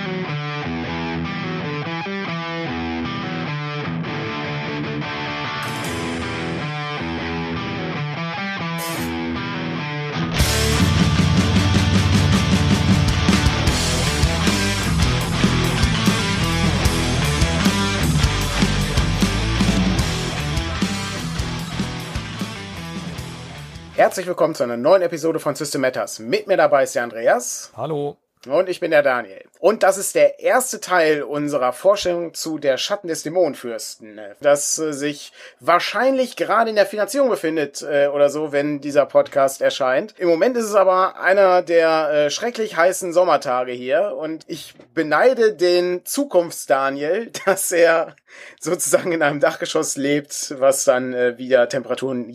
Herzlich willkommen zu einer neuen Episode von System Matters. Mit mir dabei ist der Andreas. Hallo. Und ich bin der Daniel. Und das ist der erste Teil unserer Vorstellung zu der Schatten des Dämonenfürsten, das sich wahrscheinlich gerade in der Finanzierung befindet oder so, wenn dieser Podcast erscheint. Im Moment ist es aber einer der schrecklich heißen Sommertage hier und ich beneide den Zukunfts-Daniel, dass er sozusagen in einem Dachgeschoss lebt, was dann wieder Temperaturen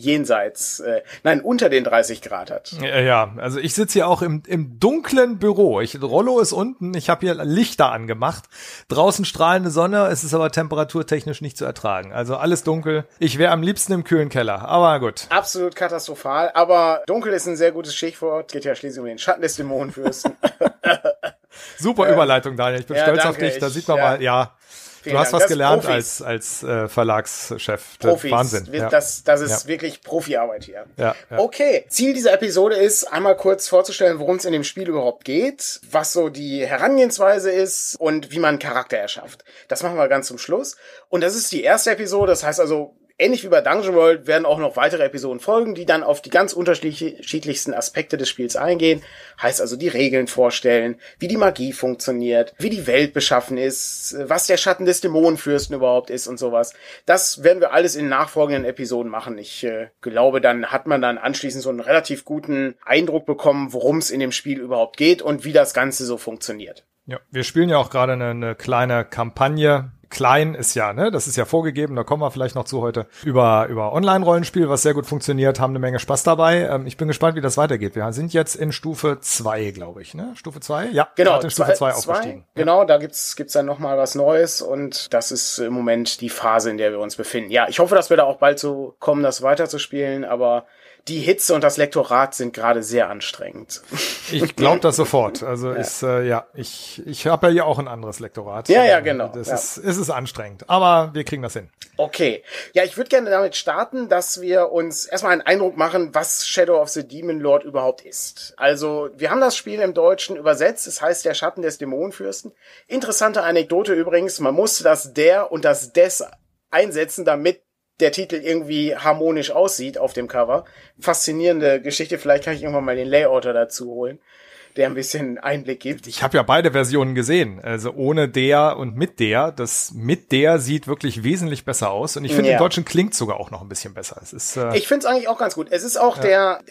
unter den 30 Grad hat. Ja, also ich sitze hier auch im dunklen Büro. Rollo ist unten, ich habe hier Lichter angemacht. Draußen strahlende Sonne, es ist aber temperaturtechnisch nicht zu ertragen. Also alles dunkel. Ich wäre am liebsten im kühlen Keller, aber gut. Absolut katastrophal, aber dunkel ist ein sehr gutes Stichwort. Geht ja schließlich um den Schatten des Dämonenfürsten. Super Überleitung, Daniel. Ich bin stolz auf dich. Da sieht man mal, ja. Du hast was gelernt als Verlagschef. Profis. Wahnsinn. Das ist wirklich Profiarbeit hier. Ja. Okay, Ziel dieser Episode ist, einmal kurz vorzustellen, worum es in dem Spiel überhaupt geht, was so die Herangehensweise ist und wie man einen Charakter erschafft. Das machen wir ganz zum Schluss. Und das ist die erste Episode, das heißt also, ähnlich wie bei Dungeon World werden auch noch weitere Episoden folgen, die dann auf die ganz unterschiedlichsten Aspekte des Spiels eingehen. Heißt also die Regeln vorstellen, wie die Magie funktioniert, wie die Welt beschaffen ist, was der Schatten des Dämonenfürsten überhaupt ist und sowas. Das werden wir alles in nachfolgenden Episoden machen. Ich glaube, dann hat man dann anschließend so einen relativ guten Eindruck bekommen, worum es in dem Spiel überhaupt geht und wie das Ganze so funktioniert. Ja, wir spielen ja auch gerade eine kleine Kampagne. Klein ist ja, ne, das ist ja vorgegeben, da kommen wir vielleicht noch zu heute, über Online-Rollenspiel, was sehr gut funktioniert, haben eine Menge Spaß dabei. Ich bin gespannt, wie das weitergeht. Wir sind jetzt in Stufe 2, glaube ich, ne? Stufe 2? Ja, genau, in Stufe 2 aufgestiegen. Genau, da gibt's dann nochmal was Neues und das ist im Moment die Phase, in der wir uns befinden. Ja, ich hoffe, dass wir da auch bald so kommen, das weiterzuspielen, aber die Hitze und das Lektorat sind gerade sehr anstrengend. Ich glaube das sofort. Also ja. Ich habe ja hier auch ein anderes Lektorat. Ja, genau. Es ist anstrengend, aber wir kriegen das hin. Okay. Ja, ich würde gerne damit starten, dass wir uns erstmal einen Eindruck machen, was Shadow of the Demon Lord überhaupt ist. Also, wir haben das Spiel im Deutschen übersetzt. Es heißt der Schatten des Dämonenfürsten. Interessante Anekdote übrigens. Man musste das der und das des einsetzen, damit der Titel irgendwie harmonisch aussieht auf dem Cover. Faszinierende Geschichte. Vielleicht kann ich irgendwann mal den Layouter dazu holen, der ein bisschen Einblick gibt. Ich habe ja beide Versionen gesehen. Also ohne der und mit der. Das mit der sieht wirklich wesentlich besser aus. Und ich finde, im Deutschen klingt sogar auch noch ein bisschen besser. Es ist, ich finde es eigentlich auch ganz gut. Es ist auch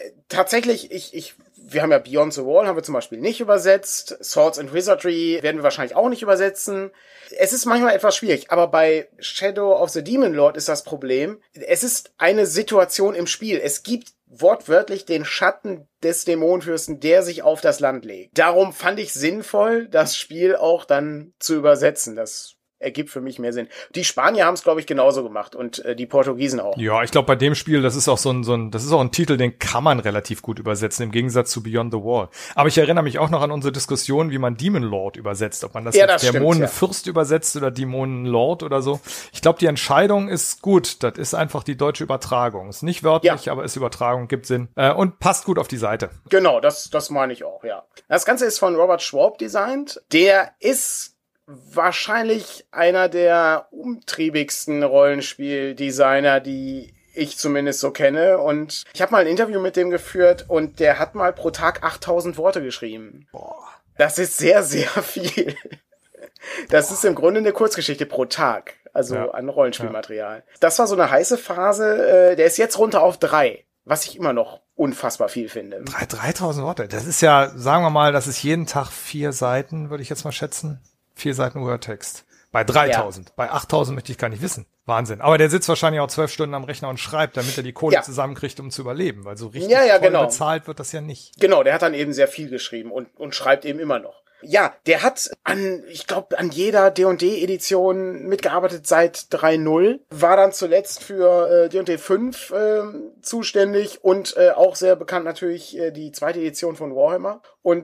tatsächlich, wir haben ja Beyond the Wall, haben wir zum Beispiel nicht übersetzt. Swords and Wizardry werden wir wahrscheinlich auch nicht übersetzen. Es ist manchmal etwas schwierig, aber bei Shadow of the Demon Lord ist das Problem, es ist eine Situation im Spiel. Es gibt wortwörtlich den Schatten des Dämonenfürsten, der sich auf das Land legt. Darum fand ich sinnvoll, das Spiel auch dann zu übersetzen. Das ergibt für mich mehr Sinn. Die Spanier haben es, glaube ich, genauso gemacht und die Portugiesen auch. Ja, ich glaube, bei dem Spiel, das ist auch das ist auch ein Titel, den kann man relativ gut übersetzen, im Gegensatz zu Beyond the Wall. Aber ich erinnere mich auch noch an unsere Diskussion, wie man Demon Lord übersetzt, ob man das Dämonenfürst übersetzt oder Dämonenlord oder so. Ich glaube, die Entscheidung ist gut. Das ist einfach die deutsche Übertragung. Ist nicht wörtlich, aber ist Übertragung, gibt Sinn und passt gut auf die Seite. Genau, das meine ich auch, ja. Das Ganze ist von Robert Schwab designt. Der ist wahrscheinlich einer der umtriebigsten Rollenspieldesigner, die ich zumindest so kenne. Und ich habe mal ein Interview mit dem geführt und der hat mal pro Tag 8000 Worte geschrieben. Boah. Das ist sehr, sehr viel. Das ist im Grunde eine Kurzgeschichte pro Tag, also an Rollenspielmaterial. Ja. Das war so eine heiße Phase. Der ist jetzt runter auf 3, was ich immer noch unfassbar viel finde. 3000 Worte, das ist ja, sagen wir mal, das ist jeden Tag 4 Seiten, würde ich jetzt mal schätzen. 4 Seiten Wordtext. Bei 3000. Bei 8000 möchte ich gar nicht wissen. Wahnsinn. Aber der sitzt wahrscheinlich auch 12 Stunden am Rechner und schreibt, damit er die Kohle zusammenkriegt, um zu überleben. Weil so richtig toll bezahlt wird das ja nicht. Genau, der hat dann eben sehr viel geschrieben und schreibt eben immer noch. Ja, der hat an jeder D&D-Edition mitgearbeitet seit 3.0, war dann zuletzt für D&D 5 zuständig und auch sehr bekannt natürlich die zweite Edition von Warhammer. Und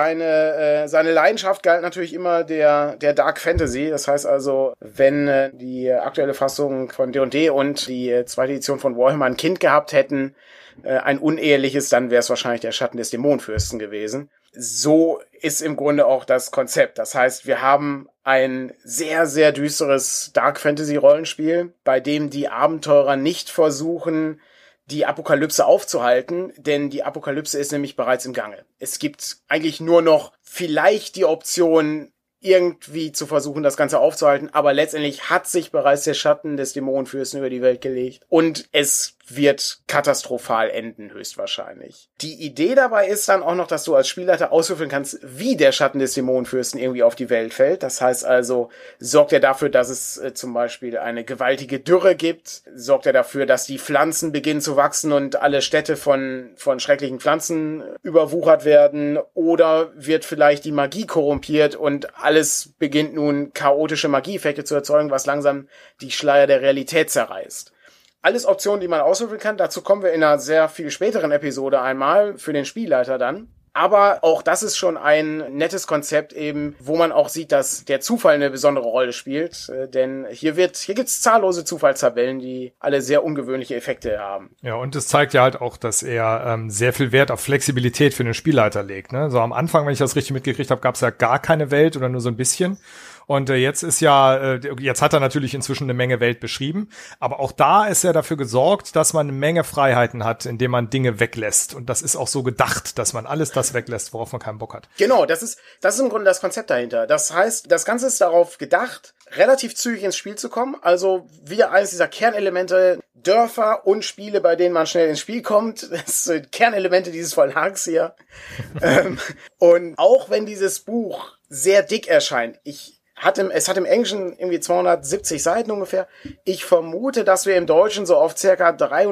seine Leidenschaft galt natürlich immer der Dark Fantasy. Das heißt also, wenn die aktuelle Fassung von D&D und die zweite Edition von Warhammer ein Kind gehabt hätten, ein uneheliches, dann wäre es wahrscheinlich der Schatten des Dämonenfürsten gewesen. So ist im Grunde auch das Konzept. Das heißt, wir haben ein sehr, sehr düsteres Dark-Fantasy-Rollenspiel, bei dem die Abenteurer nicht versuchen, die Apokalypse aufzuhalten, denn die Apokalypse ist nämlich bereits im Gange. Es gibt eigentlich nur noch vielleicht die Option, irgendwie zu versuchen, das Ganze aufzuhalten, aber letztendlich hat sich bereits der Schatten des Dämonenfürsten über die Welt gelegt und es wird katastrophal enden, höchstwahrscheinlich. Die Idee dabei ist dann auch noch, dass du als Spielleiter auswürfeln kannst, wie der Schatten des Dämonenfürsten irgendwie auf die Welt fällt. Das heißt also, sorgt er dafür, dass es zum Beispiel eine gewaltige Dürre gibt? Sorgt er dafür, dass die Pflanzen beginnen zu wachsen und alle Städte von schrecklichen Pflanzen überwuchert werden? Oder wird vielleicht die Magie korrumpiert und alles beginnt nun chaotische Magieeffekte zu erzeugen, was langsam die Schleier der Realität zerreißt? Alles Optionen, die man auswürfeln kann. Dazu kommen wir in einer sehr viel späteren Episode einmal für den Spielleiter dann. Aber auch das ist schon ein nettes Konzept eben, wo man auch sieht, dass der Zufall eine besondere Rolle spielt. Denn hier gibt's zahllose Zufallstabellen, die alle sehr ungewöhnliche Effekte haben. Ja, und es zeigt ja halt auch, dass er sehr viel Wert auf Flexibilität für den Spielleiter legt. Ne? So am Anfang, wenn ich das richtig mitgekriegt habe, gab es ja gar keine Welt oder nur so ein bisschen. Und jetzt ist jetzt hat er natürlich inzwischen eine Menge Welt beschrieben, aber auch da ist er dafür gesorgt, dass man eine Menge Freiheiten hat, indem man Dinge weglässt. Und das ist auch so gedacht, dass man alles das weglässt, worauf man keinen Bock hat. Genau, das ist im Grunde das Konzept dahinter. Das heißt, das Ganze ist darauf gedacht, relativ zügig ins Spiel zu kommen. Also wieder eines dieser Kernelemente, Dörfer und Spiele, bei denen man schnell ins Spiel kommt. Das sind Kernelemente dieses Verlags hier. Und auch wenn dieses Buch sehr dick erscheint, es hat im Englischen irgendwie 270 Seiten ungefähr. Ich vermute, dass wir im Deutschen so auf circa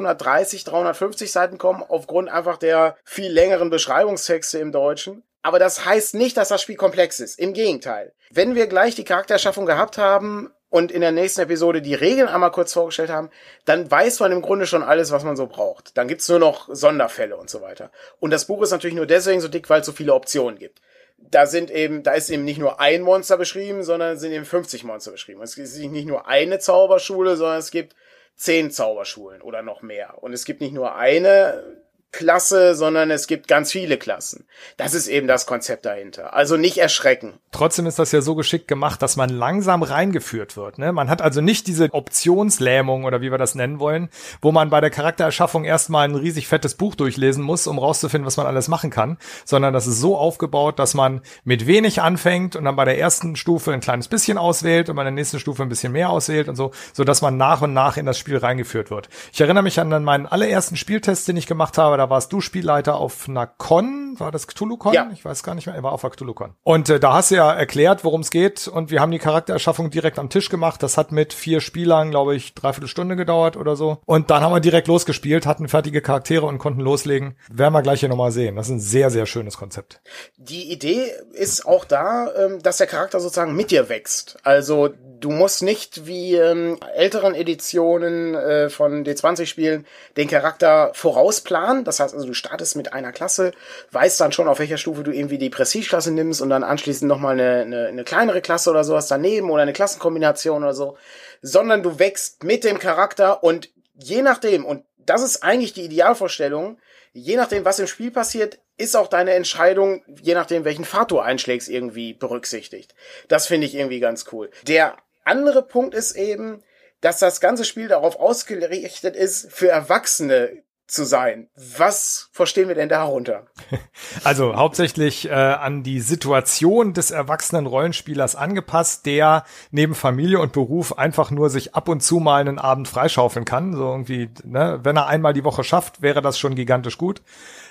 350 Seiten kommen, aufgrund einfach der viel längeren Beschreibungstexte im Deutschen. Aber das heißt nicht, dass das Spiel komplex ist. Im Gegenteil. Wenn wir gleich die Charaktererschaffung gehabt haben und in der nächsten Episode die Regeln einmal kurz vorgestellt haben, dann weiß man im Grunde schon alles, was man so braucht. Dann gibt's nur noch Sonderfälle und so weiter. Und das Buch ist natürlich nur deswegen so dick, weil es so viele Optionen gibt. Da ist eben nicht nur ein Monster beschrieben, sondern es sind eben 50 Monster beschrieben. Es ist nicht nur eine Zauberschule, sondern es gibt 10 Zauberschulen oder noch mehr. Und es gibt nicht nur eine Klasse, sondern es gibt ganz viele Klassen. Das ist eben das Konzept dahinter. Also nicht erschrecken. Trotzdem ist das ja so geschickt gemacht, dass man langsam reingeführt wird. Ne? Man hat also nicht diese Optionslähmung oder wie wir das nennen wollen, wo man bei der Charaktererschaffung erstmal ein riesig fettes Buch durchlesen muss, um rauszufinden, was man alles machen kann, sondern das ist so aufgebaut, dass man mit wenig anfängt und dann bei der ersten Stufe ein kleines bisschen auswählt und bei der nächsten Stufe ein bisschen mehr auswählt und so, sodass man nach und nach in das Spiel reingeführt wird. Ich erinnere mich an meinen allerersten Spieltest, den ich gemacht habe. Da warst du Spielleiter auf einer Con, war das Cthulhu-Con? Ja. Ich weiß gar nicht mehr, er war auf der Cthulhu-Con. Und da hast du ja erklärt, worum es geht und wir haben die Charaktererschaffung direkt am Tisch gemacht. Das hat mit 4 Spielern, glaube ich, 3/4 Stunde gedauert oder so. Und dann haben wir direkt losgespielt, hatten fertige Charaktere und konnten loslegen. Werden wir gleich hier nochmal sehen. Das ist ein sehr, sehr schönes Konzept. Die Idee ist auch da, dass der Charakter sozusagen mit dir wächst. Also du musst nicht wie älteren Editionen von D20-Spielen den Charakter vorausplanen. Das heißt also, du startest mit einer Klasse, weißt dann schon, auf welcher Stufe du irgendwie die Prestige-Klasse nimmst und dann anschließend nochmal eine kleinere Klasse oder sowas daneben oder eine Klassenkombination oder so. Sondern du wächst mit dem Charakter und je nachdem, und das ist eigentlich die Idealvorstellung, je nachdem, was im Spiel passiert, ist auch deine Entscheidung, je nachdem, welchen Pfad du einschlägst, irgendwie berücksichtigt. Das finde ich irgendwie ganz cool. Der andere Punkt ist eben, dass das ganze Spiel darauf ausgerichtet ist, für Erwachsene zu sein. Was verstehen wir denn darunter? Also hauptsächlich an die Situation des erwachsenen Rollenspielers angepasst, der neben Familie und Beruf einfach nur sich ab und zu mal einen Abend freischaufeln kann. So irgendwie, ne, wenn er einmal die Woche schafft, wäre das schon gigantisch gut.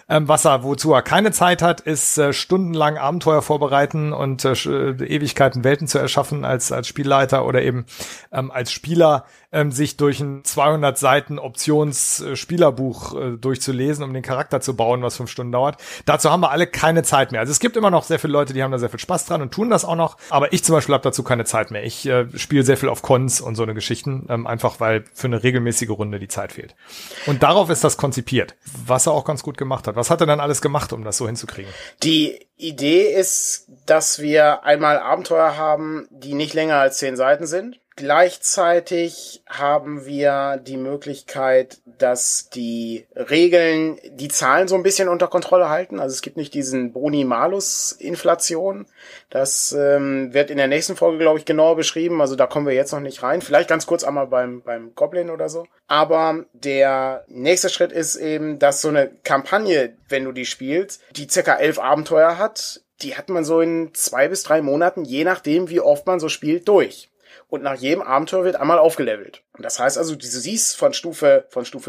Wozu er keine Zeit hat, ist stundenlang Abenteuer vorbereiten und Ewigkeiten Welten zu erschaffen als Spielleiter oder eben als Spieler sich durch ein 200 Seiten Options-Spielerbuch durchzulesen, um den Charakter zu bauen, was 5 Stunden dauert. Dazu haben wir alle keine Zeit mehr. Also es gibt immer noch sehr viele Leute, die haben da sehr viel Spaß dran und tun das auch noch. Aber ich zum Beispiel habe dazu keine Zeit mehr. Ich spiele sehr viel auf Cons und so eine Geschichten, einfach weil für eine regelmäßige Runde die Zeit fehlt. Und darauf ist das konzipiert, was er auch ganz gut gemacht hat. Was hat er dann alles gemacht, um das so hinzukriegen? Die Idee ist, dass wir einmal Abenteuer haben, die nicht länger als 10 Seiten sind. Gleichzeitig haben wir die Möglichkeit, dass die Regeln die Zahlen so ein bisschen unter Kontrolle halten. Also es gibt nicht diesen Boni-Malus-Inflation. Das wird in der nächsten Folge, glaube ich, genauer beschrieben. Also da kommen wir jetzt noch nicht rein. Vielleicht ganz kurz einmal beim Goblin oder so. Aber der nächste Schritt ist eben, dass so eine Kampagne, wenn du die spielst, die ca. 11 Abenteuer hat, die hat man so in 2 bis 3 Monaten, je nachdem, wie oft man so spielt, durch. Und nach jedem Abenteuer wird einmal aufgelevelt. Und das heißt also, du siehst von Stufe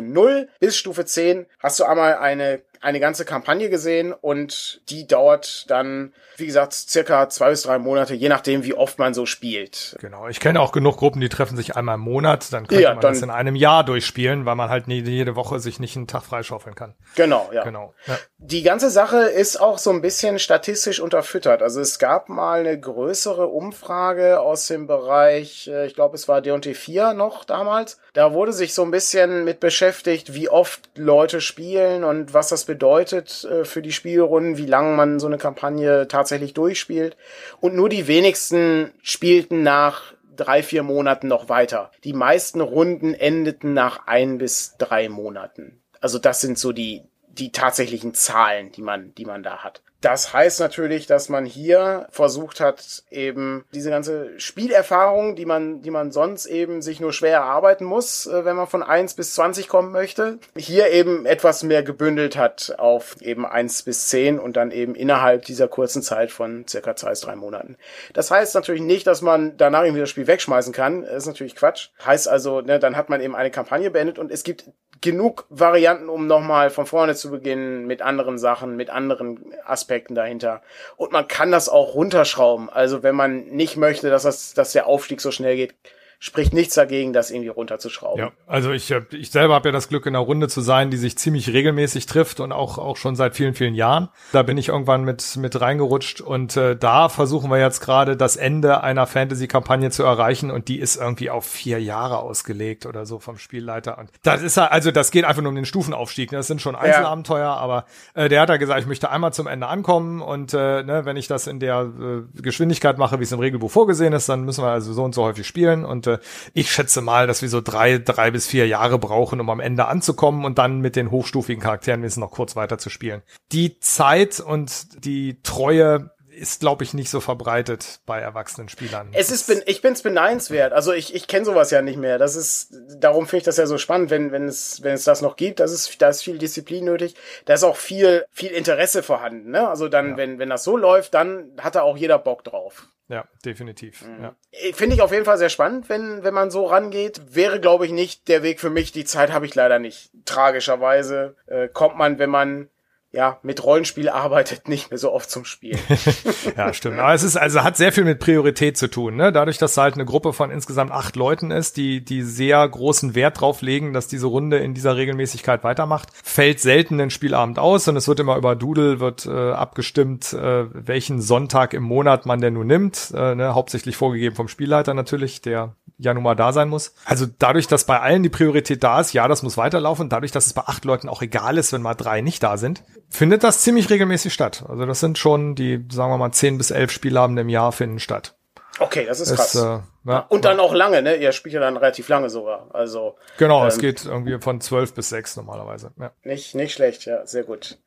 0 bis Stufe 10 hast du einmal eine ganze Kampagne gesehen und die dauert dann, wie gesagt, circa 2 bis 3 Monate, je nachdem, wie oft man so spielt. Genau, ich kenne auch genug Gruppen, die treffen sich einmal im Monat, dann könnte man das in einem Jahr durchspielen, weil man halt jede Woche sich nicht einen Tag freischaufeln kann. Genau, ja. Ja. Die ganze Sache ist auch so ein bisschen statistisch unterfüttert. Also es gab mal eine größere Umfrage aus dem Bereich, ich glaube, es war D&D 4 noch damals. Da wurde sich so ein bisschen mit beschäftigt, wie oft Leute spielen und was das bedeutet für die Spielrunden, wie lange man so eine Kampagne tatsächlich durchspielt. Und nur die wenigsten spielten nach 3-4 Monaten noch weiter. Die meisten Runden endeten nach 1 bis 3 Monaten. Also das sind so die tatsächlichen Zahlen, die man da hat. Das heißt natürlich, dass man hier versucht hat, eben diese ganze Spielerfahrung, die man sonst eben sich nur schwer erarbeiten muss, wenn man von 1 bis 20 kommen möchte, hier eben etwas mehr gebündelt hat auf eben 1 bis 10 und dann eben innerhalb dieser kurzen Zeit von circa 2 bis 3 Monaten. Das heißt natürlich nicht, dass man danach irgendwie das Spiel wegschmeißen kann. Das ist natürlich Quatsch. Heißt also, dann hat man eben eine Kampagne beendet und es gibt genug Varianten, um nochmal von vorne zu beginnen mit anderen Sachen, mit anderen Aspekten dahinter. Und man kann das auch runterschrauben. Also wenn man nicht möchte, dass der Aufstieg so schnell geht, spricht nichts dagegen, das irgendwie runterzuschrauben. Ja, also ich selber habe ja das Glück, in einer Runde zu sein, die sich ziemlich regelmäßig trifft und auch schon seit vielen, vielen Jahren. Da bin ich irgendwann mit reingerutscht und da versuchen wir jetzt gerade das Ende einer Fantasy-Kampagne zu erreichen und die ist irgendwie auf 4 Jahre ausgelegt oder so vom Spielleiter. Und das ist also das geht einfach nur um den Stufenaufstieg. Das sind schon Einzelabenteuer, aber der hat ja gesagt, ich möchte einmal zum Ende ankommen und wenn ich das in der Geschwindigkeit mache, wie es im Regelbuch vorgesehen ist, dann müssen wir also so und so häufig spielen und ich schätze mal, dass wir so 3 bis 4 Jahre brauchen, um am Ende anzukommen und dann mit den hochstufigen Charakteren wenigstens noch kurz weiter zu spielen. Die Zeit und die Treue ist, glaube ich, nicht so verbreitet bei erwachsenen Spielern. Ich bin's beneidenswert. Also ich kenne sowas ja nicht mehr. Darum finde ich das ja so spannend, wenn es das noch gibt. Da ist viel Disziplin nötig. Da ist auch viel Interesse vorhanden, ne? Also dann, wenn das so läuft, dann hat da auch jeder Bock drauf. Ja, definitiv. Mhm. Ja. Finde ich auf jeden Fall sehr spannend, wenn man so rangeht. Wäre, glaube ich, nicht der Weg für mich. Die Zeit habe ich leider nicht. Tragischerweise kommt man, wenn man mit Rollenspiel arbeitet, nicht mehr so oft zum Spiel. Ja, stimmt. Aber es hat sehr viel mit Priorität zu tun, ne? Dadurch, dass halt eine Gruppe von insgesamt 8 Leuten ist, die sehr großen Wert drauf legen, dass diese Runde in dieser Regelmäßigkeit weitermacht, fällt selten ein Spielabend aus und es wird immer über Doodle abgestimmt, welchen Sonntag im Monat man denn nun nimmt, hauptsächlich vorgegeben vom Spielleiter natürlich, der ja nun mal da sein muss. Also dadurch, dass bei allen die Priorität da ist, das muss weiterlaufen, dadurch, dass es bei 8 Leuten auch egal ist, wenn mal 3 nicht da sind, findet das ziemlich regelmäßig statt. Also das sind schon die, sagen wir mal, 10 bis 11 Spielabende im Jahr finden statt. Okay, das ist krass. Und dann auch lange, ne? Ihr spielt ja dann relativ lange sogar. Also genau, es geht irgendwie von 12 bis 6 normalerweise. Ja. Nicht schlecht, ja, sehr gut.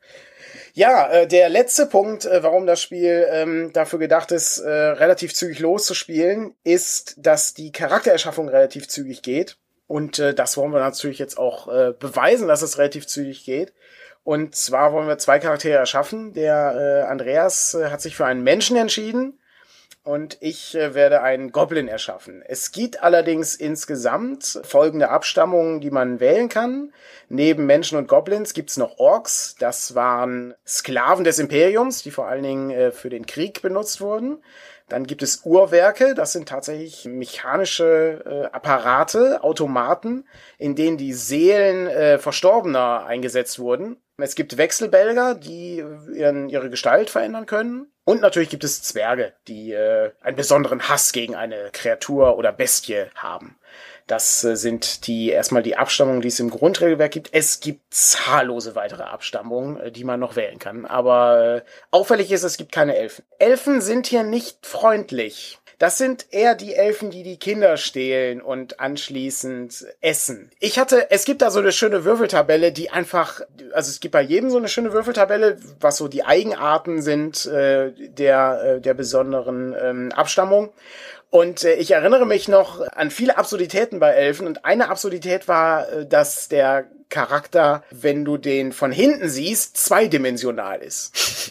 Ja, der letzte Punkt, warum das Spiel dafür gedacht ist, relativ zügig loszuspielen, ist, dass die Charaktererschaffung relativ zügig geht. Und das wollen wir natürlich jetzt auch beweisen, dass es relativ zügig geht. Und zwar wollen wir 2 Charaktere erschaffen. Der Andreas hat sich für einen Menschen entschieden. und ich werde einen Goblin erschaffen. Es gibt allerdings insgesamt folgende Abstammungen, die man wählen kann. Neben Menschen und Goblins gibt's noch Orks. Das waren Sklaven des Imperiums, die vor allen Dingen für den Krieg benutzt wurden. Dann gibt es Uhrwerke, das sind tatsächlich mechanische Apparate, Automaten, in denen die Seelen Verstorbener eingesetzt wurden. Es gibt Wechselbälger, die ihre Gestalt verändern können. Und natürlich gibt es Zwerge, die einen besonderen Hass gegen eine Kreatur oder Bestie haben. Das sind erstmal die Abstammungen, die es im Grundregelwerk gibt. Es gibt zahllose weitere Abstammungen, die man noch wählen kann. Aber auffällig ist, es gibt keine Elfen. Elfen sind hier nicht freundlich. Das sind eher die Elfen, die die Kinder stehlen und anschließend essen. Es gibt da so eine schöne Würfeltabelle, die einfach, also es gibt bei jedem so eine schöne Würfeltabelle, was so die Eigenarten sind der besonderen Abstammung. Und ich erinnere mich noch an viele Absurditäten bei Elfen. Und eine Absurdität war, dass der Charakter, wenn du den von hinten siehst, zweidimensional ist.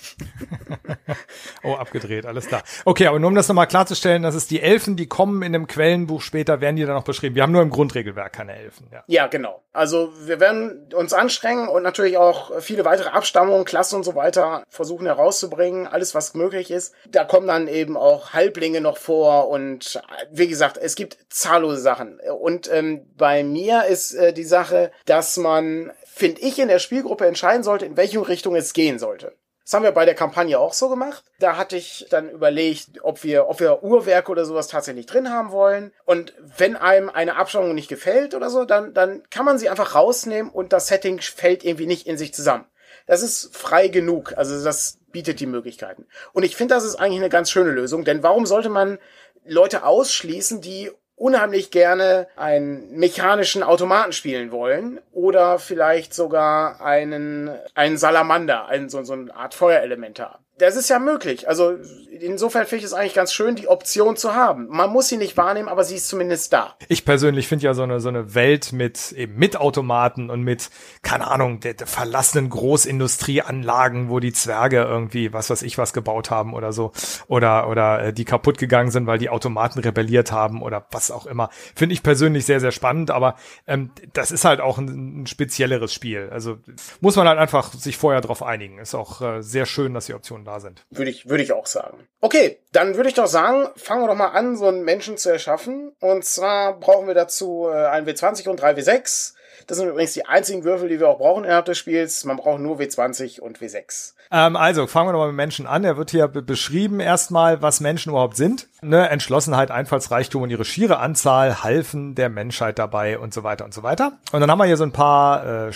Oh, abgedreht, alles klar. Okay, aber nur um das nochmal klarzustellen, das ist die Elfen, die kommen in einem Quellenbuch später, werden die dann noch beschrieben. Wir haben nur im Grundregelwerk keine Elfen. Ja, genau. Also wir werden uns anstrengen und natürlich auch viele weitere Abstammungen, Klassen und so weiter versuchen herauszubringen, alles was möglich ist. Da kommen dann eben auch Halblinge noch vor und wie gesagt, es gibt zahllose Sachen. Und bei mir ist die Sache, dass man, finde ich, in der Spielgruppe entscheiden sollte, in welche Richtung es gehen sollte. Das haben wir bei der Kampagne auch so gemacht. Da hatte ich dann überlegt, ob wir Uhrwerke oder sowas tatsächlich drin haben wollen. Und wenn einem eine Abstammung nicht gefällt oder so, dann kann man sie einfach rausnehmen und das Setting fällt irgendwie nicht in sich zusammen. Das ist frei genug. Also das bietet die Möglichkeiten. Und ich finde, das ist eigentlich eine ganz schöne Lösung. Denn warum sollte man Leute ausschließen, die unheimlich gerne einen mechanischen Automaten spielen wollen oder vielleicht sogar einen Salamander, so eine Art Feuerelementar. Das ist ja möglich. Also insofern finde ich es eigentlich ganz schön, die Option zu haben. Man muss sie nicht wahrnehmen, aber sie ist zumindest da. Ich persönlich finde ja so eine Welt mit Automaten und mit, keine Ahnung, der verlassenen Großindustrieanlagen, wo die Zwerge irgendwie was gebaut haben oder so oder die kaputt gegangen sind, weil die Automaten rebelliert haben oder was auch immer. Finde ich persönlich sehr, sehr spannend, aber das ist halt auch ein spezielleres Spiel. Also muss man halt einfach sich vorher drauf einigen. Ist auch sehr schön, dass die Optionen da sind. Würde ich auch sagen. Okay, dann würde ich doch sagen, fangen wir doch mal an, so einen Menschen zu erschaffen. Und zwar brauchen wir dazu einen W20 und 3 W6. Das sind übrigens die einzigen Würfel, die wir auch brauchen innerhalb des Spiels. Man braucht nur W20 und W6. Also fangen wir doch mal mit Menschen an. Er wird hier beschrieben erstmal, was Menschen überhaupt sind. Ne? Entschlossenheit, Einfallsreichtum und ihre schiere Anzahl halfen der Menschheit dabei und so weiter und so weiter. Und dann haben wir hier so ein paar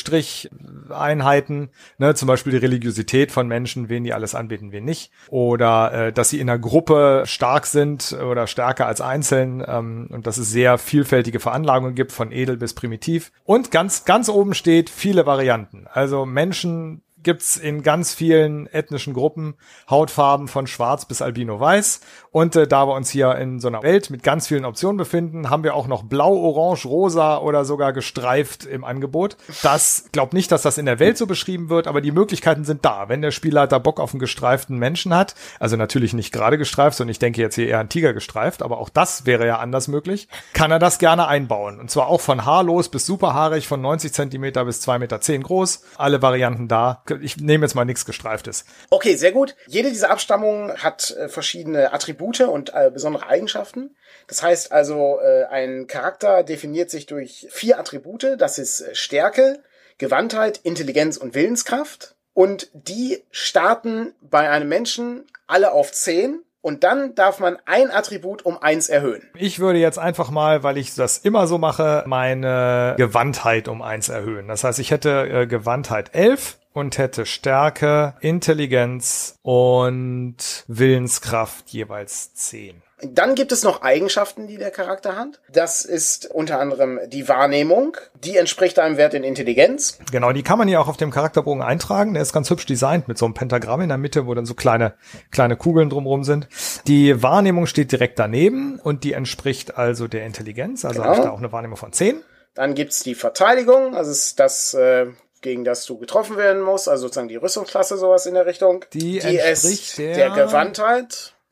Spiegelstrich-Einheiten, ne? Zum Beispiel die Religiosität von Menschen, wen die alles anbeten, wen nicht. Oder dass sie in einer Gruppe stark sind oder stärker als einzeln und dass es sehr vielfältige Veranlagungen gibt, von edel bis primitiv. Und ganz, ganz oben steht viele Varianten. Also Menschen gibt's in ganz vielen ethnischen Gruppen, Hautfarben von schwarz bis albino-weiß. Und da wir uns hier in so einer Welt mit ganz vielen Optionen befinden, haben wir auch noch blau, orange, rosa oder sogar gestreift im Angebot. Glaub nicht, dass das in der Welt so beschrieben wird, aber die Möglichkeiten sind da. Wenn der Spielleiter Bock auf einen gestreiften Menschen hat, also natürlich nicht gerade gestreift, sondern ich denke jetzt hier eher ein Tiger gestreift, aber auch das wäre ja anders möglich, kann er das gerne einbauen. Und zwar auch von haarlos bis superhaarig, von 90 Zentimeter bis 2,10 Meter groß. Alle Varianten da. Ich nehme jetzt mal nichts Gestreiftes. Okay, sehr gut. Jede dieser Abstammungen hat verschiedene Attribute und besondere Eigenschaften. Das heißt also, ein Charakter definiert sich durch 4 Attribute. Das ist Stärke, Gewandtheit, Intelligenz und Willenskraft. Und die starten bei einem Menschen alle auf 10. Und dann darf man ein Attribut um 1 erhöhen. Ich würde jetzt einfach mal, weil ich das immer so mache, meine Gewandtheit um 1 erhöhen. Das heißt, ich hätte Gewandtheit 11 und hätte Stärke, Intelligenz und Willenskraft jeweils 10. Dann gibt es noch Eigenschaften, die der Charakter hat. Das ist unter anderem die Wahrnehmung. Die entspricht einem Wert in Intelligenz. Genau, die kann man hier auch auf dem Charakterbogen eintragen. Der ist ganz hübsch designt mit so einem Pentagramm in der Mitte, wo dann so kleine Kugeln drumherum sind. Die Wahrnehmung steht direkt daneben und die entspricht also der Intelligenz. Also habe ich da auch eine Wahrnehmung von 10. Dann gibt's die Verteidigung. Also ist das gegen das du getroffen werden musst. Also sozusagen die Rüstungsklasse, sowas in der Richtung. Die entspricht der Gewandtheit.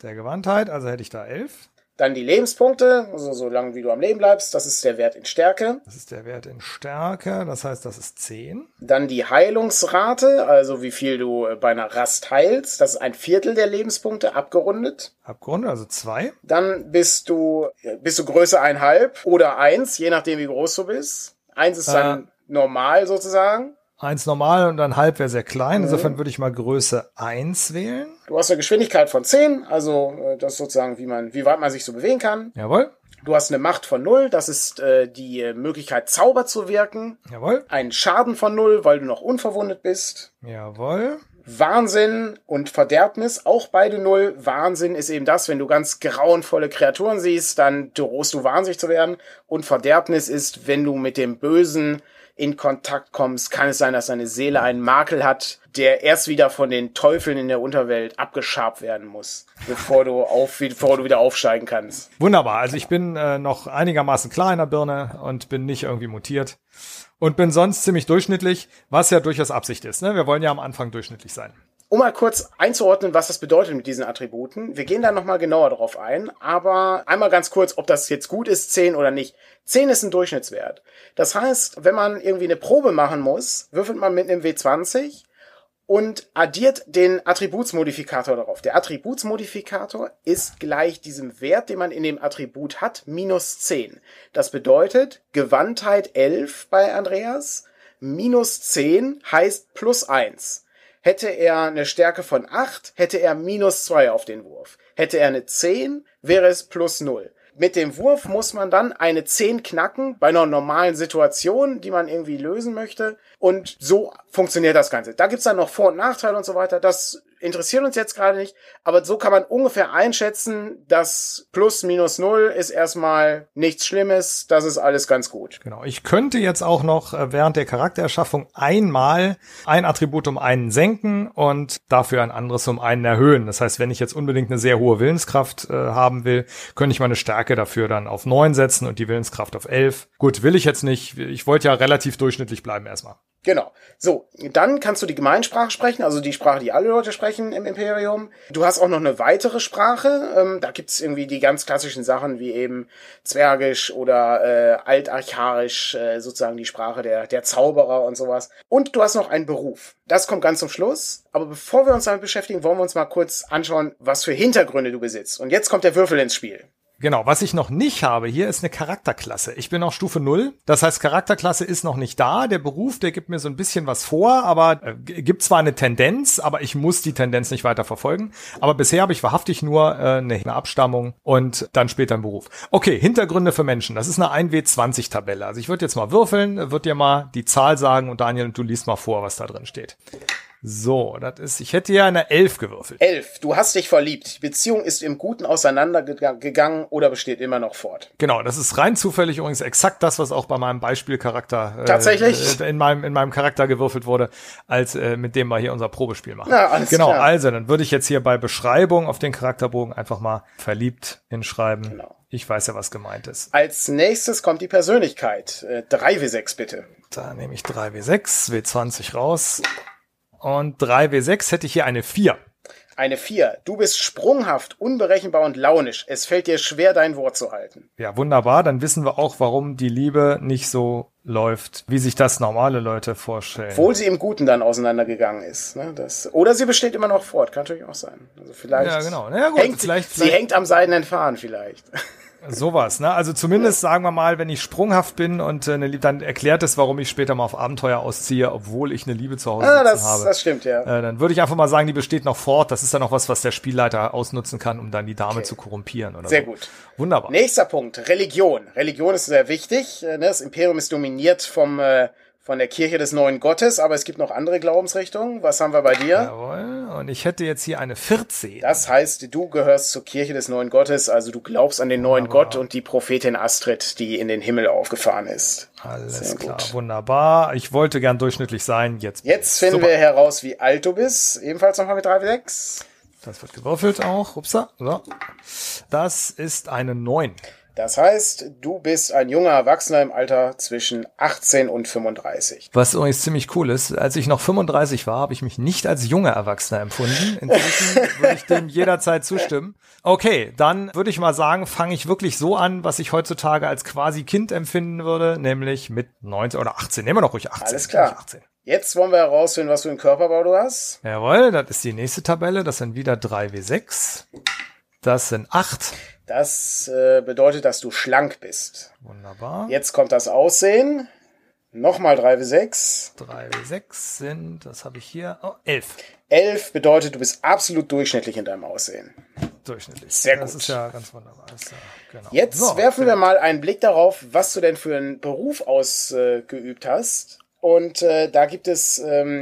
Der Gewandtheit, also hätte ich da 11. Dann die Lebenspunkte, also so lange wie du am Leben bleibst, das ist der Wert in Stärke. Das ist der Wert in Stärke, das heißt, das ist 10. Dann die Heilungsrate, also wie viel du bei einer Rast heilst, das ist 1/4 der Lebenspunkte, abgerundet. Abgerundet, also 2. Dann bist du Größe 1,5 oder 1, je nachdem wie groß du bist. 1 ist dann normal sozusagen. 1 normal und dann halb wäre sehr klein. Insofern würde ich mal Größe 1 wählen. Du hast eine Geschwindigkeit von 10, also das ist sozusagen, wie weit man sich so bewegen kann. Jawohl. Du hast eine Macht von 0, das ist die Möglichkeit, Zauber zu wirken. Jawohl. Ein Schaden von 0, weil du noch unverwundet bist. Jawohl. Wahnsinn und Verderbnis, auch beide 0. Wahnsinn ist eben das, wenn du ganz grauenvolle Kreaturen siehst, dann drohst du wahnsinnig zu werden. Und Verderbnis ist, wenn du mit dem Bösen in Kontakt kommst, kann es sein, dass deine Seele einen Makel hat, der erst wieder von den Teufeln in der Unterwelt abgeschabt werden muss, bevor du wieder aufsteigen kannst. Wunderbar, also ich bin noch einigermaßen klar in der Birne und bin nicht irgendwie mutiert und bin sonst ziemlich durchschnittlich, was ja durchaus Absicht ist, ne? Wir wollen ja am Anfang durchschnittlich sein. Um mal kurz einzuordnen, was das bedeutet mit diesen Attributen. Wir gehen da nochmal genauer drauf ein, aber einmal ganz kurz, ob das jetzt gut ist, 10 oder nicht. 10 ist ein Durchschnittswert. Das heißt, wenn man irgendwie eine Probe machen muss, würfelt man mit einem W20 und addiert den Attributsmodifikator darauf. Der Attributsmodifikator ist gleich diesem Wert, den man in dem Attribut hat, minus 10. Das bedeutet, Gewandtheit 11 bei Andreas, minus 10 heißt plus 1. Hätte er eine Stärke von 8, hätte er minus 2 auf den Wurf. Hätte er eine 10, wäre es plus 0. Mit dem Wurf muss man dann eine 10 knacken bei einer normalen Situation, die man irgendwie lösen möchte. Und so funktioniert das Ganze. Da gibt's dann noch Vor- und Nachteile und so weiter. Das interessiert uns jetzt gerade nicht. Aber so kann man ungefähr einschätzen, dass plus minus 0 ist erstmal nichts Schlimmes. Das ist alles ganz gut. Genau. Ich könnte jetzt auch noch während der Charaktererschaffung einmal ein Attribut um einen senken und dafür ein anderes um einen erhöhen. Das heißt, wenn ich jetzt unbedingt eine sehr hohe Willenskraft haben will, könnte ich meine Stärke dafür dann auf 9 setzen und die Willenskraft auf 11. Gut, will ich jetzt nicht. Ich wollte ja relativ durchschnittlich bleiben erstmal. Genau. So, dann kannst du die Gemeinsprache sprechen, also die Sprache, die alle Leute sprechen im Imperium. Du hast auch noch eine weitere Sprache. Da gibt's irgendwie die ganz klassischen Sachen wie eben Zwergisch oder Altarcharisch, sozusagen die Sprache der Zauberer und sowas. Und du hast noch einen Beruf. Das kommt ganz zum Schluss. Aber bevor wir uns damit beschäftigen, wollen wir uns mal kurz anschauen, was für Hintergründe du besitzt. Und jetzt kommt der Würfel ins Spiel. Genau, was ich noch nicht habe hier, ist eine Charakterklasse. Ich bin auf Stufe 0. Das heißt, Charakterklasse ist noch nicht da. Der Beruf, der gibt mir so ein bisschen was vor, aber gibt zwar eine Tendenz, aber ich muss die Tendenz nicht weiter verfolgen. Aber bisher habe ich wahrhaftig nur eine Abstammung und dann später einen Beruf. Okay, Hintergründe für Menschen. Das ist eine 1W20-Tabelle. Also ich würde jetzt mal würfeln, würde dir mal die Zahl sagen und Daniel, du liest mal vor, was da drin steht. So, ich hätte ja eine 11 gewürfelt. 11. Du hast dich verliebt. Die Beziehung ist im Guten auseinandergegangen oder besteht immer noch fort. Genau, das ist rein zufällig übrigens exakt das, was auch bei meinem Beispielcharakter tatsächlich in meinem Charakter gewürfelt wurde, als mit dem wir hier unser Probespiel machen. Na, alles genau, klar. Also dann würde ich jetzt hier bei Beschreibung auf den Charakterbogen einfach mal verliebt hinschreiben. Genau. Ich weiß ja, was gemeint ist. Als nächstes kommt die Persönlichkeit. 3W6 bitte. Da nehme ich 3W6, W20 raus. Und 3W6 hätte ich hier eine 4. Eine 4. Du bist sprunghaft, unberechenbar und launisch. Es fällt dir schwer, dein Wort zu halten. Ja, wunderbar. Dann wissen wir auch, warum die Liebe nicht so läuft, wie sich das normale Leute vorstellen. Obwohl sie im Guten dann auseinandergegangen ist. Ne? Oder sie besteht immer noch fort. Kann natürlich auch sein. Also vielleicht. Ja, genau. Ja, gut, sie hängt am seidenen Faden vielleicht. Sowas, ne? Also zumindest sagen wir mal, wenn ich sprunghaft bin und dann erklärt es, warum ich später mal auf Abenteuer ausziehe, obwohl ich eine Liebe zu Hause habe. Das stimmt, ja. Dann würde ich einfach mal sagen, die besteht noch fort. Das ist dann noch was der Spielleiter ausnutzen kann, um dann die Dame zu korrumpieren oder sehr so. Gut. Wunderbar. Nächster Punkt, Religion. Religion ist sehr wichtig. Das Imperium ist dominiert von der Kirche des neuen Gottes, aber es gibt noch andere Glaubensrichtungen. Was haben wir bei dir? Jawohl, und ich hätte jetzt hier eine 14. Das heißt, du gehörst zur Kirche des neuen Gottes, also du glaubst an den neuen Gott und die Prophetin Astrid, die in den Himmel aufgefahren ist. Alles klar, wunderbar. Ich wollte gern durchschnittlich sein. Jetzt finden wir heraus, wie alt du bist. Ebenfalls nochmal mit 3W6. Das wird gewürfelt auch. Upsa. So. Das ist eine 9. Das heißt, du bist ein junger Erwachsener im Alter zwischen 18 und 35. Was übrigens ziemlich cool ist, als ich noch 35 war, habe ich mich nicht als junger Erwachsener empfunden. Inzwischen würde ich dem jederzeit zustimmen. Okay, dann würde ich mal sagen, fange ich wirklich so an, was ich heutzutage als quasi Kind empfinden würde, nämlich mit 19 oder 18. Nehmen wir doch ruhig 18. Alles klar. 18. Jetzt wollen wir herausfinden, was für einen Körperbau du hast. Jawohl, das ist die nächste Tabelle. Das sind wieder 3W6. Das sind 8. Das bedeutet, dass du schlank bist. Wunderbar. Jetzt kommt das Aussehen. Nochmal 3W6. 3W6 sind, das habe ich hier, 11. 11 bedeutet, du bist absolut durchschnittlich in deinem Aussehen. Durchschnittlich. Sehr gut. Das ist ja ganz wunderbar. Genau. Jetzt werfen wir mal einen Blick darauf, was du denn für einen Beruf ausgeübt hast. Und da gibt es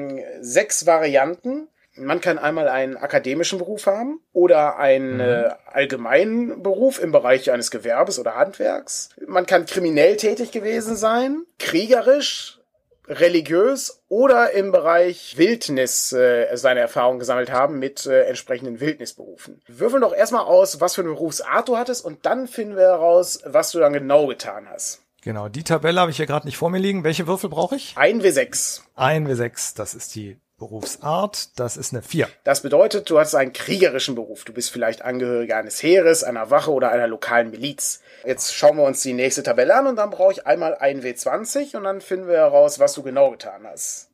6 Varianten. Man kann einmal einen akademischen Beruf haben oder einen allgemeinen Beruf im Bereich eines Gewerbes oder Handwerks. Man kann kriminell tätig gewesen sein, kriegerisch, religiös oder im Bereich Wildnis seine Erfahrungen gesammelt haben mit entsprechenden Wildnisberufen. Würfel doch erstmal aus, was für eine Berufsart du hattest und dann finden wir heraus, was du dann genau getan hast. Genau, die Tabelle habe ich hier gerade nicht vor mir liegen. Welche Würfel brauche ich? 1W6. 1W6, das ist die Berufsart, das ist eine 4. Das bedeutet, du hast einen kriegerischen Beruf. Du bist vielleicht Angehöriger eines Heeres, einer Wache oder einer lokalen Miliz. Jetzt schauen wir uns die nächste Tabelle an und dann brauche ich einmal einen W20 und dann finden wir heraus, was du genau getan hast.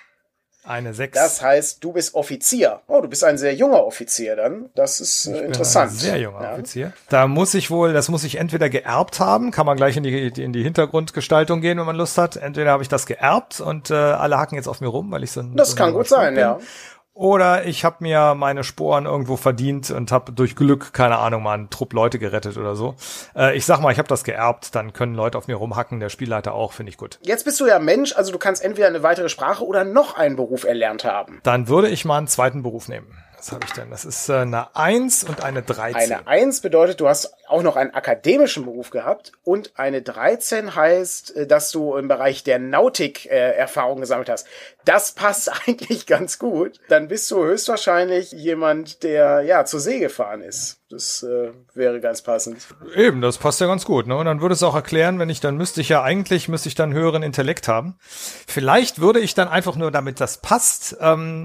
Eine 6. Das heißt, du bist Offizier. Oh, du bist ein sehr junger Offizier dann. Das ist interessant. Ein sehr junger Offizier. Das muss ich entweder geerbt haben, kann man gleich in die Hintergrundgestaltung gehen, wenn man Lust hat. Entweder habe ich das geerbt und alle hacken jetzt auf mir rum, weil ich so ein... Das kann gut sein, ja. Oder ich habe mir meine Sporen irgendwo verdient und habe durch Glück, keine Ahnung, mal einen Trupp Leute gerettet oder so. Ich sag mal, ich habe das geerbt, dann können Leute auf mir rumhacken, der Spielleiter auch, finde ich gut. Jetzt bist du ja Mensch, also du kannst entweder eine weitere Sprache oder noch einen Beruf erlernt haben. Dann würde ich mal einen zweiten Beruf nehmen. Was habe ich denn? Das ist eine 1 und eine 13. Eine 1 bedeutet, du hast auch noch einen akademischen Beruf gehabt und eine 13 heißt, dass du im Bereich der Nautik Erfahrung gesammelt hast. Das passt eigentlich ganz gut. Dann bist du höchstwahrscheinlich jemand, der ja zur See gefahren ist. Das wäre ganz passend. Eben, das passt ja ganz gut, ne? Und dann würde es auch erklären, müsste ich dann höheren Intellekt haben. Vielleicht würde ich dann einfach nur, damit das passt,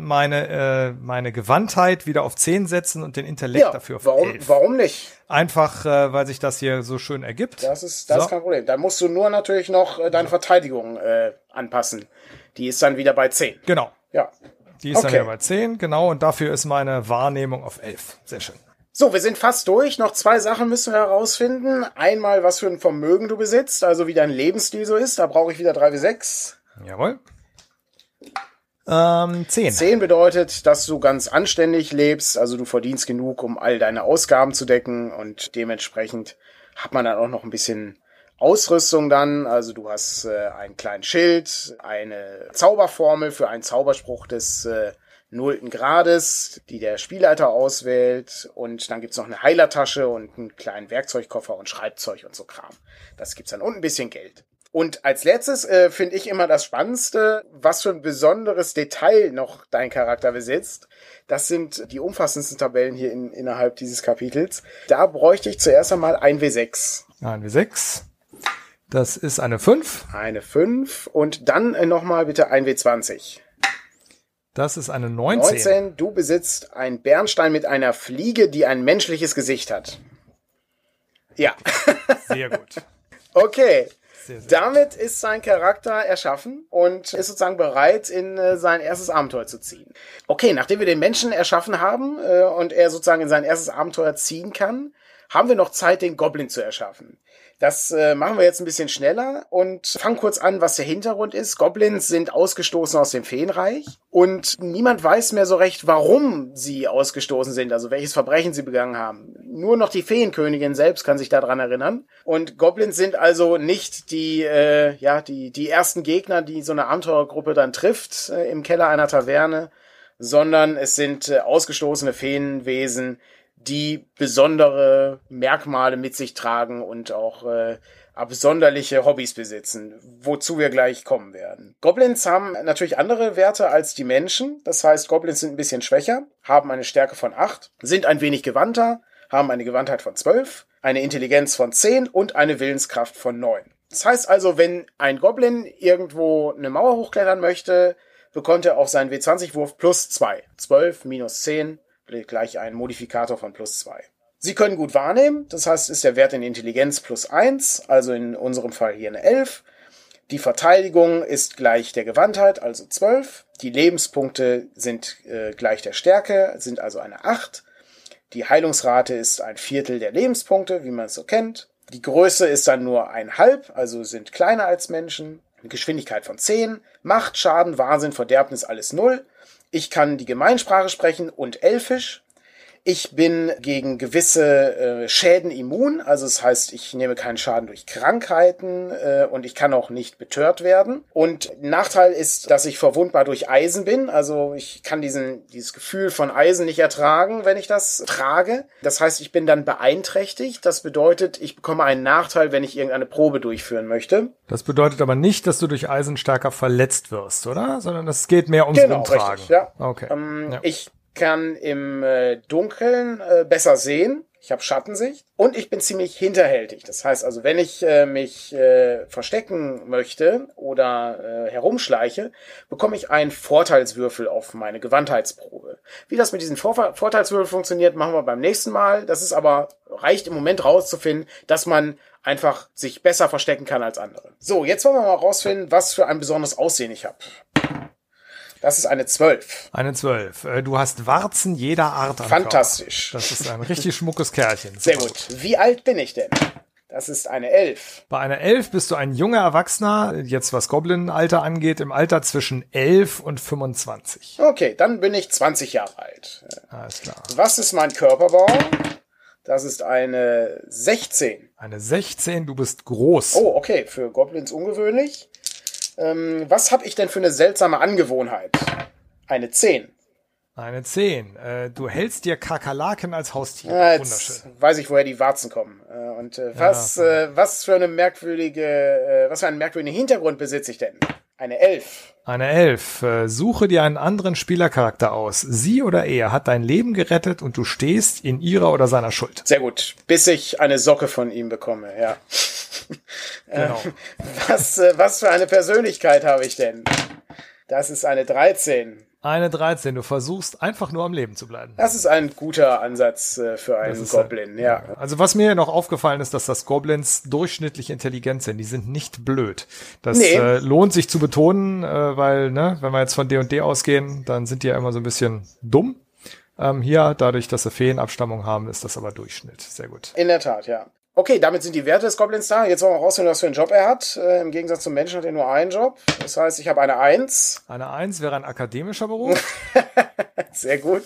meine Gewandtheit wieder auf 10 setzen und den Intellekt dafür auf 11. Warum nicht? Einfach, weil sich das hier so schön ergibt. Das ist kein Problem. Dann musst du nur natürlich noch deine Verteidigung anpassen. Die ist dann wieder bei 10. Genau. Ja. Die ist dann wieder bei 10, genau. Und dafür ist meine Wahrnehmung auf 11. Sehr schön. So, wir sind fast durch. Noch 2 Sachen müssen wir herausfinden. Einmal, was für ein Vermögen du besitzt, also wie dein Lebensstil so ist. Da brauche ich wieder 3W6. Jawohl. 10. 10 bedeutet, dass du ganz anständig lebst, also du verdienst genug, um all deine Ausgaben zu decken und dementsprechend hat man dann auch noch ein bisschen Ausrüstung dann. Also du hast einen kleinen Schild, eine Zauberformel für einen Zauberspruch des 0. Grades, die der Spielleiter auswählt und dann gibt's noch eine Heilertasche und einen kleinen Werkzeugkoffer und Schreibzeug und so Kram. Das gibt's dann und ein bisschen Geld. Und als letztes finde ich immer das Spannendste, was für ein besonderes Detail noch dein Charakter besitzt. Das sind die umfassendsten Tabellen hier innerhalb dieses Kapitels. Da bräuchte ich zuerst einmal ein W6. Ein W6. Das ist eine 5. Eine 5 und dann nochmal bitte ein W20. Das ist eine 19. 19. Du besitzt einen Bernstein mit einer Fliege, die ein menschliches Gesicht hat. Ja. Sehr gut. Okay. Sehr, sehr damit ist sein Charakter erschaffen und ist sozusagen bereit, in sein erstes Abenteuer zu ziehen. Okay, nachdem wir den Menschen erschaffen haben und er sozusagen in sein erstes Abenteuer ziehen kann, haben wir noch Zeit, den Goblin zu erschaffen. Das machen wir jetzt ein bisschen schneller und fangen kurz an, was der Hintergrund ist. Goblins sind ausgestoßen aus dem Feenreich und niemand weiß mehr so recht, warum sie ausgestoßen sind, also welches Verbrechen sie begangen haben. Nur noch die Feenkönigin selbst kann sich daran erinnern. Und Goblins sind also nicht die ersten Gegner, die so eine Abenteurergruppe dann trifft im Keller einer Taverne, sondern es sind ausgestoßene Feenwesen, die besondere Merkmale mit sich tragen und auch absonderliche Hobbys besitzen, wozu wir gleich kommen werden. Goblins haben natürlich andere Werte als die Menschen. Das heißt, Goblins sind ein bisschen schwächer, haben eine Stärke von 8, sind ein wenig gewandter, haben eine Gewandtheit von 12, eine Intelligenz von 10 und eine Willenskraft von 9. Das heißt also, wenn ein Goblin irgendwo eine Mauer hochklettern möchte, bekommt er auf seinen W20-Wurf plus 2. 12 minus 10 gleich ein Modifikator von plus 2. Sie können gut wahrnehmen, das heißt, ist der Wert in Intelligenz plus 1, also in unserem Fall hier eine 11. Die Verteidigung ist gleich der Gewandtheit, also 12. Die Lebenspunkte sind gleich der Stärke, sind also eine 8. Die Heilungsrate ist ein Viertel der Lebenspunkte, wie man es so kennt. Die Größe ist dann nur 1,5, also sind kleiner als Menschen. Eine Geschwindigkeit von 10. Macht, Schaden, Wahnsinn, Verderbnis, alles 0. Ich kann die Gemeinsprache sprechen und Elfisch. Ich bin gegen gewisse Schäden immun, also das heißt, ich nehme keinen Schaden durch Krankheiten und ich kann auch nicht betört werden. Und Nachteil ist, dass ich verwundbar durch Eisen bin, also ich kann dieses Gefühl von Eisen nicht ertragen, wenn ich das trage. Das heißt, ich bin dann beeinträchtigt. Das bedeutet, ich bekomme einen Nachteil, wenn ich irgendeine Probe durchführen möchte. Das bedeutet aber nicht, dass du durch Eisen stärker verletzt wirst, oder? Sondern es geht mehr ums Umtragen. Richtig, ja. Okay. Ja. Ich kann im Dunkeln besser sehen. Ich habe Schattensicht und ich bin ziemlich hinterhältig. Das heißt also, wenn ich mich verstecken möchte oder herumschleiche, bekomme ich einen Vorteilswürfel auf meine Gewandtheitsprobe. Wie das mit diesen Vorteilswürfeln funktioniert, machen wir beim nächsten Mal. Das ist aber, reicht im Moment rauszufinden, dass man einfach sich besser verstecken kann als andere. So, jetzt wollen wir mal rausfinden, was für ein besonderes Aussehen ich habe. Das ist eine 12. Eine 12. Du hast Warzen jeder Art am Fantastisch. Körper. Das ist ein richtig schmuckes Kerlchen. Sehr gut. Wie alt bin ich denn? Das ist eine 11. Bei einer 11 bist du ein junger Erwachsener, jetzt was Goblin-Alter angeht, im Alter zwischen 11 und 25. Okay, dann bin ich 20 Jahre alt. Alles klar. Was ist mein Körperbau? Das ist eine 16. Eine 16, du bist groß. Oh, okay, für Goblins ungewöhnlich. Was habe ich denn für eine seltsame Angewohnheit? Eine 10. Eine 10. Du hältst dir Kakerlaken als Haustier. Wunderschön. Weiß ich, woher die Warzen kommen. Was für einen merkwürdigen Hintergrund besitze ich denn? Eine 11. Eine 11. Suche dir einen anderen Spielercharakter aus. Sie oder er hat dein Leben gerettet und du stehst in ihrer oder seiner Schuld. Sehr gut. Bis ich eine Socke von ihm bekomme, ja. Genau. Was für eine Persönlichkeit habe ich denn? Das ist eine 13. Eine 13. Du versuchst einfach nur am Leben zu bleiben. Das ist ein guter Ansatz für einen Goblin, ja. Also was mir noch aufgefallen ist, dass das Goblins durchschnittlich intelligent sind. Die sind nicht blöd. Das lohnt sich zu betonen, weil, wenn wir jetzt von D&D ausgehen, dann sind die ja immer so ein bisschen dumm. Hier, dadurch, dass sie Feenabstammung haben, ist das aber Durchschnitt. Sehr gut. In der Tat, ja. Okay, damit sind die Werte des Goblins da. Jetzt wollen wir rausfinden, was für einen Job er hat. Im Gegensatz zum Menschen hat er nur einen Job. Das heißt, ich habe eine 1. Eine 1 wäre ein akademischer Beruf. Sehr gut.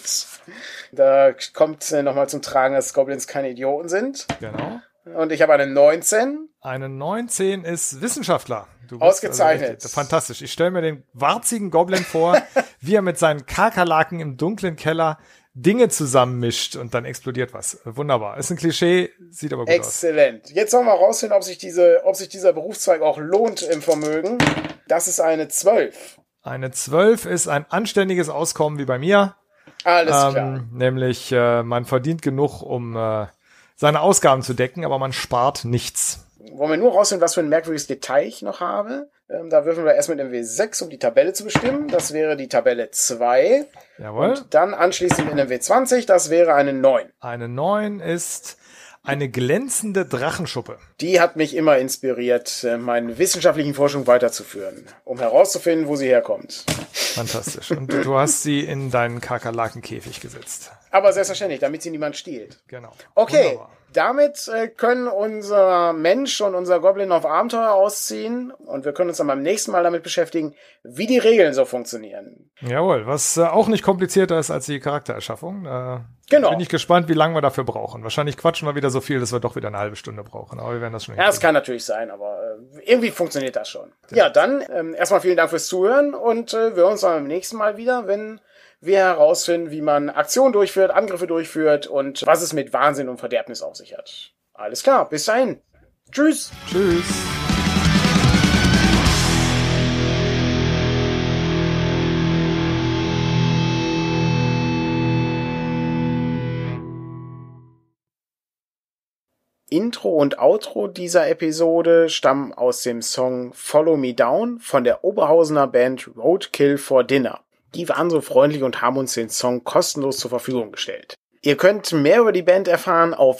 Da kommt nochmal zum Tragen, dass Goblins keine Idioten sind. Genau. Und ich habe eine 19. Eine 19 ist Wissenschaftler. Du bist ausgezeichnet. Also fantastisch. Ich stelle mir den warzigen Goblin vor, wie er mit seinen Kakerlaken im dunklen Keller Dinge zusammenmischt und dann explodiert was. Wunderbar. Ist ein Klischee, sieht aber gut aus. Exzellent. Jetzt wollen wir rausfinden, ob sich dieser Berufszweig auch lohnt im Vermögen. Das ist eine 12. Eine 12 ist ein anständiges Auskommen wie bei mir. Alles klar. Nämlich, man verdient genug, um seine Ausgaben zu decken, aber man spart nichts. Wollen wir nur rausfinden, was für ein merkwürdiges Detail ich noch habe? Da würfeln wir erst mit dem W6, um die Tabelle zu bestimmen. Das wäre die Tabelle 2. Jawohl. Und dann anschließend in dem W20, das wäre eine 9. Eine 9 ist eine glänzende Drachenschuppe. Die hat mich immer inspiriert, meine wissenschaftlichen Forschung weiterzuführen, um herauszufinden, wo sie herkommt. Fantastisch. Und du hast sie in deinen Kakerlakenkäfig gesetzt. Aber selbstverständlich, damit sie niemand stiehlt. Genau. Okay, wunderbar. Damit können unser Mensch und unser Goblin auf Abenteuer ausziehen und wir können uns dann beim nächsten Mal damit beschäftigen, wie die Regeln so funktionieren. Jawohl, was auch nicht komplizierter ist als die Charaktererschaffung. Genau. Bin ich gespannt, wie lange wir dafür brauchen. Wahrscheinlich quatschen wir wieder so viel, dass wir doch wieder eine halbe Stunde brauchen. Aber wir werden das schon hinkriegen. Ja, das kann natürlich sein, aber irgendwie funktioniert das schon. Ja, dann erstmal vielen Dank fürs Zuhören und wir hören uns dann beim nächsten Mal wieder, wenn wir herausfinden, wie man Aktionen durchführt, Angriffe durchführt und was es mit Wahnsinn und Verderbnis auf sich hat. Alles klar, bis dahin. Tschüss. Tschüss. Intro und Outro dieser Episode stammen aus dem Song Follow Me Down von der Oberhausener Band Roadkill for Dinner. Die waren so freundlich und haben uns den Song kostenlos zur Verfügung gestellt. Ihr könnt mehr über die Band erfahren auf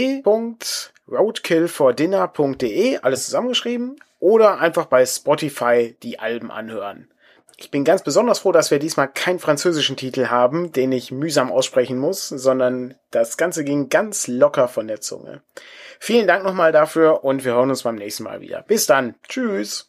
www.roadkillfordinner.de, alles zusammengeschrieben, oder einfach bei Spotify die Alben anhören. Ich bin ganz besonders froh, dass wir diesmal keinen französischen Titel haben, den ich mühsam aussprechen muss, sondern das Ganze ging ganz locker von der Zunge. Vielen Dank nochmal dafür und wir hören uns beim nächsten Mal wieder. Bis dann. Tschüss.